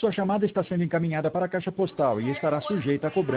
Sua chamada está sendo encaminhada para a caixa postal e estará sujeita a cobrança.